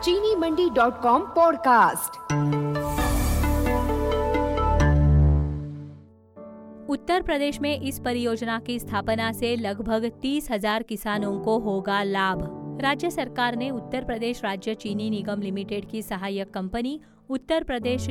चीनीमंडी.com podcast. Uttar Pradesh में इस परियोजना की स्थापना से लगभग 30,000 किसानों को होगा लाभ। राज्य सरकार ने उत्तर प्रदेश राज्य चीनी निगम लिमिटेड की सहायक कंपनी उत्तर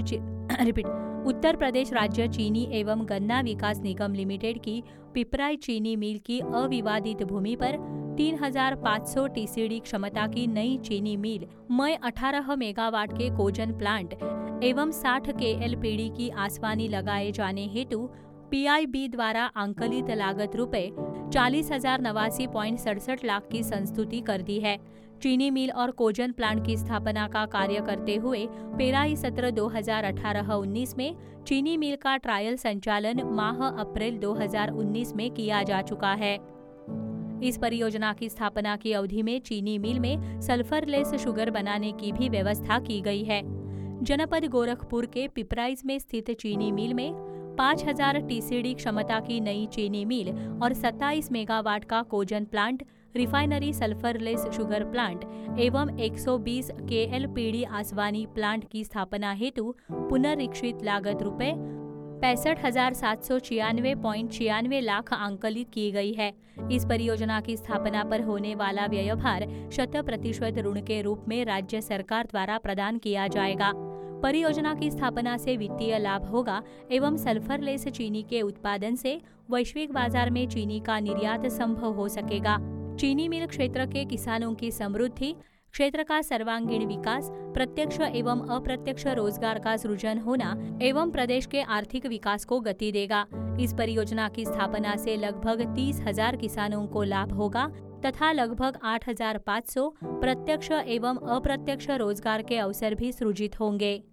प्रदेश राज्य चीनी एवं गन्ना विकास निगम लिमिटेड की पिपराई चीनी मिल की अविवादित भूमि पर 3,500 टीसीडी क्षमता की नई चीनी मिल, मई 18 मेगावाट के कोजन प्लांट एवं 60 केएलपीडी की आसवानी लगाए जाने हेतु पीआईबी द्वारा आंकलित लागत रुपए 40,089.67 लाख की संस्तुति कर दी है। चीनी मिल और कोजन प्लांट की स्थापना का कार्य करते हुए पेराई सत्र 2018-19 में चीनी मिल का ट्रायल संचालन माह अप्रैल 2019 में किया जा चुका है। इस परियोजना की स्थापना की अवधि में चीनी मिल में सल्फरलेस शुगर बनाने की भी व्यवस्था की गई है। जनपद गोरखपुर के पिपराइज में स्थित चीनी मिल में 5,000 टीसीडी क्षमता की नई चीनी मिल और 27 मेगावाट का cogen plant, refinery sulphurless sugar plant एवं 120 केएलपीडी आसवानी प्लांट की स्थापना हेतु पुनरीक्षित लागत रुपए 65,796.96 लाख आंकलित की गई है। इस परियोजना की स्थापना पर होने वाला व्ययभार 100% ऋण के रूप में राज्य सरकार द्वारा प्रदान किया जाएगा। परियोजना की स्थापना से वित्तीय लाभ होगा एवं सल्फरलेस चीनी के उत्पादन से वैश्विक बाजार में चीनी का निर्यात संभव हो सकेगा। चीनी मिल क्षेत्र के किसानों की समृद्धि, क्षेत्र का सर्वांगीण विकास, प्रत्यक्ष एवं अप्रत्यक्ष रोजगार का सृजन होना एवं प्रदेश के आर्थिक विकास को गति देगा। इस परियोजना की स्थापना से लगभग 30,000 किसानों को लाभ होगा तथा लगभग 8,500 प्रत्यक्ष एवं अप्रत्यक्ष रोजगार के अवसर भी सृजित होंगे।